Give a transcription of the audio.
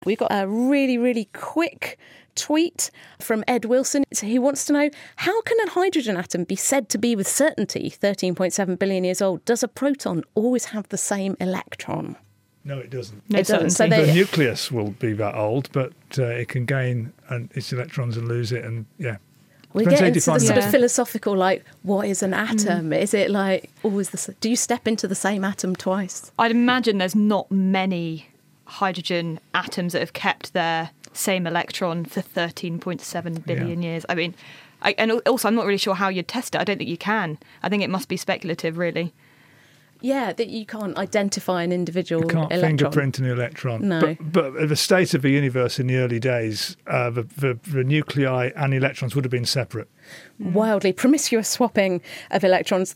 We've got a really, really quick tweet from Ed Wilson. He wants to know, how can a hydrogen atom be said to be with certainty 13.7 billion years old? Does a proton always have the same electron? No, it doesn't. It doesn't. So The nucleus will be that old, but it can gain its electrons and lose it, and we get into the sort of philosophical, like, what is an atom? Is it like always do you step into the same atom twice? I'd imagine there's not many hydrogen atoms that have kept their same electron for 13.7 billion years. I mean, and also I'm not really sure how you'd test it. I don't think you can. I think it must be speculative, really. Yeah, that you can't identify an individual electron. You can't fingerprint an electron. No. But the state of the universe in the early days, the nuclei and electrons would have been separate. Wildly promiscuous swapping of electrons.